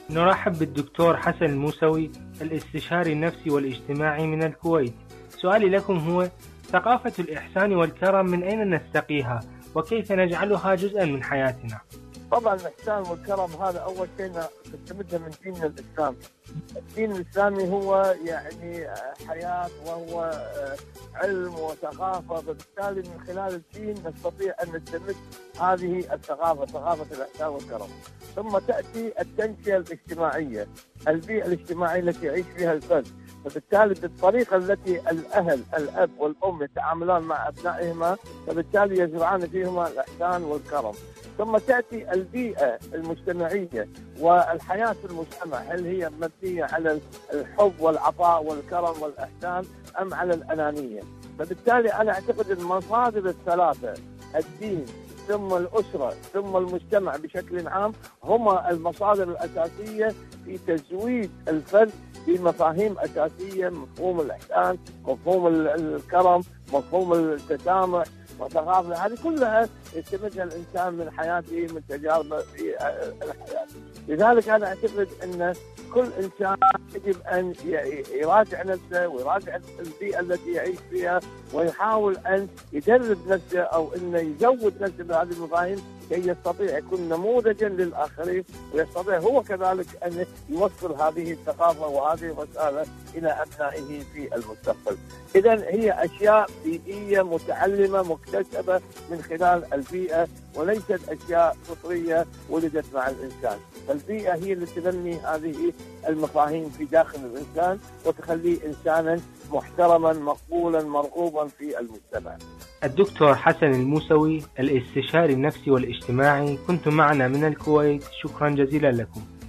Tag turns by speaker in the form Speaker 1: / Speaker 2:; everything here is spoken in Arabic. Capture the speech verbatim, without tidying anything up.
Speaker 1: نرحب بالدكتور حسن الموسوي، الاستشاري النفسي والاجتماعي من الكويت. سؤالي لكم هو: ثقافة الإحسان والكرم من أين نستقيها، وكيف نجعلها جزءا من حياتنا؟
Speaker 2: طبعا الإحسان والكرم هذا أول شيء نستمده من دين الإسلام. الدين الإسلامي هو يعني حياة وهو علم وثقافة، فبالتالي من خلال الدين نستطيع أن نستمد هذه الثقافة، ثقافة الإحسان والكرم. ثم تأتي التنشئة الاجتماعية، البيئة الاجتماعية التي يعيش فيها الفرد، فبالتالي بالطريقة التي الأهل الأب والأم يتعاملان مع أبنائهما، فبالتالي يزرعان فيهما الإحسان والكرم. ثم تأتي البيئة المجتمعية والحياة في المجتمع، هل هي مبنية على الحب والعطاء والكرم والإحسان أم على الأنانية؟ فبالتالي أنا أعتقد المصادر الثلاثة، الدين ثم الأسرة ثم المجتمع بشكل عام، هما المصادر الأساسية في تزويد الفرد بمفاهيم أساسية: مفهوم الإحسان، مفهوم الكرم، مفهوم التسامح وثقافة. هذه كلها يستمدها الإنسان من حياته، من تجاربه في الحياة. لذلك أنا أعتقد أن كل إنسان يجب أن يراجع نفسه ويراجع البيئة التي يعيش فيها، ويحاول أن يدرب نفسه أو أن يزود نفسه بهذه المفاهيم كي يستطيع يكون نموذجا للآخرين، ويستطيع هو كذلك أن يوصل هذه الثقافة وهذه الرسالة إلى أبنائه في المستقبل. إذن هي أشياء بيئية متعلمة مكتسبة من خلال البيئة، وليست أشياء فطرية ولدت مع الإنسان. فالبيئة هي اللي تنمي هذه المفاهيم في داخل الإنسان وتخليه إنسانا محترما مقبولا مرغوبا في المجتمع.
Speaker 1: الدكتور حسن الموسوي، الاستشاري النفسي والاجتماعي، كنتم معنا من الكويت. شكرا جزيلا لكم.